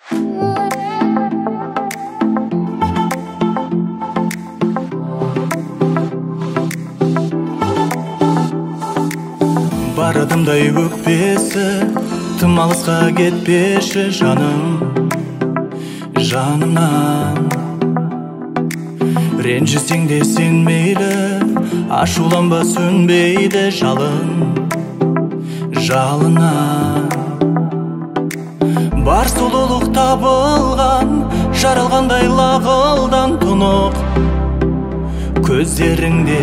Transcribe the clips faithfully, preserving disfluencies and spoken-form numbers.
Бар адамдай өкпесі тым алысқа кетпеші жаным, жанымнан. Ренжісең де сен мейлі, ашуланба сөнбейді жалын, жалынан. Бар сұлулық табылған, жаралғандай лағылдан тұнық көздеріңде.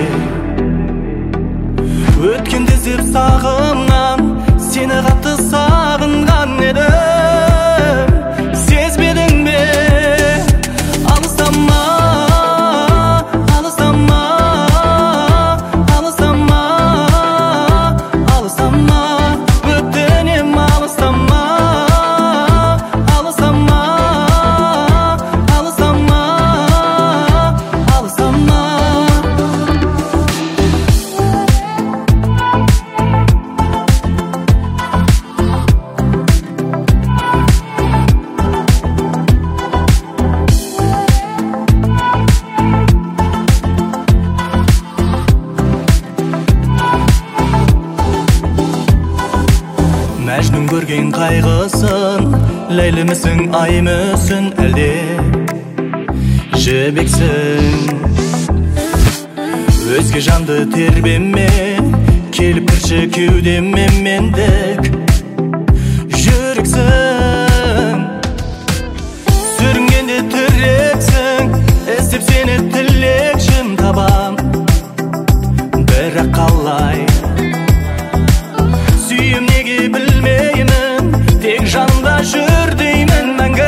Өткенде зеп сағымнан, сені қатты сағынған едім. Сезбедің бе? Алыстама, алыстама, алыстама, алыстама, өтінем алыстама, алыстама, алыстама, алыстама. Мәжнүн көрген қайғысын, ләйлімісің, айымысың, әлде жібексің. Өзге жанды тербеме, келіп кірші кеудеме, мендік жүрексің. Сүрінгенде тірексің, іздеп сені тілекшім табам. Бірақ қалай сүйем неге білмеймін, тек жанымда жүр деймін мәңгі,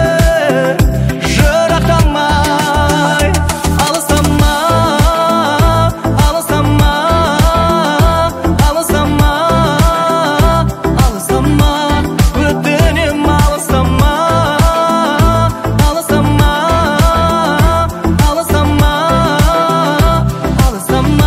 жырақтамай. Алыстама, алыстама, алыстама, алыстама, өтінем алыстама, алыстама, алыстама, алыстама.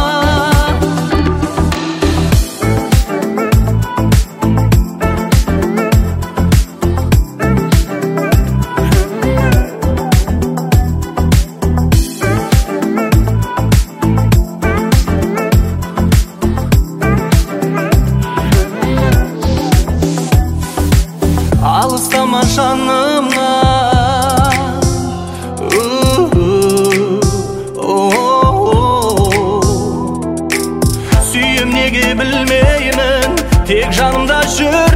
Алыстама жанымнан, сүйем неге білмеймін, тек жанымда жүр